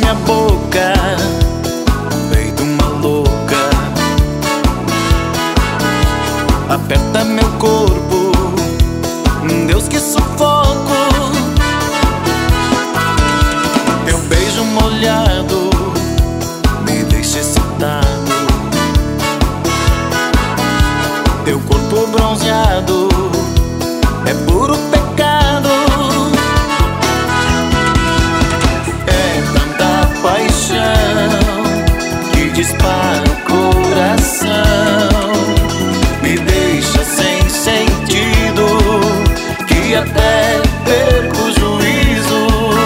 minha boca, feito uma louca. Aperta meu corpo, Deus, que sufoco. Teu beijo molhado me deixa excitado. Teu corpo bronzeado é puro pecado. É tanta paixão que dispara o coração, me deixa sem sentido, que até perco o juízo.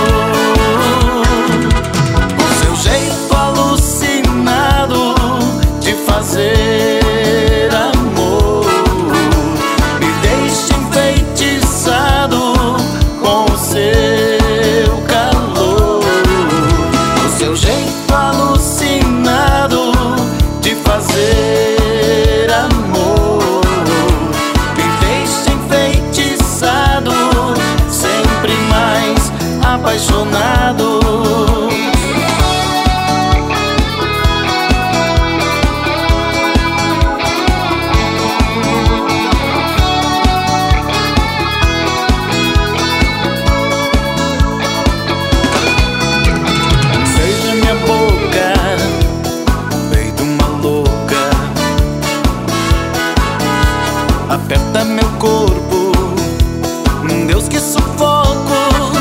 Com seu jeito alucinado de fazer amor, me deixa enfeitiçado com o seu calor. Com seu jeito alucinado de fazer amor, me deixa enfeitiçado, sempre mais apaixonado. Beija minha boca, feito uma louca. Aperta meu corpo, Deus, que sufoco.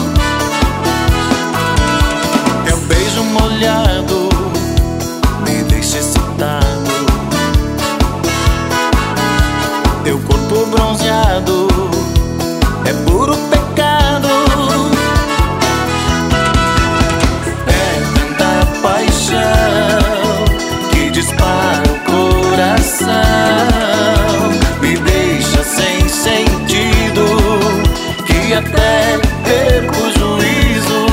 Teu beijo molhado me deixa excitado. Teu corpo bronzeado é puro pecado. É tanta paixão que dispara o coração, me deixa sem sentido, que até perco o juízo.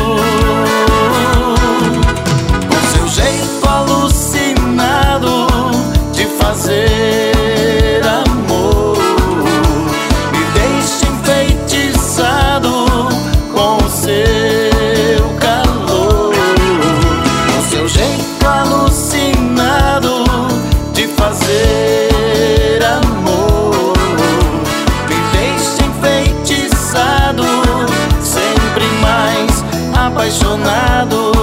Com seu jeito alucinado de fazer amor, me deixa enfeitiçado com o seu calor. Com seu jeito alucinado de fazer amor, me deixa enfeitiçado, sempre mais apaixonado.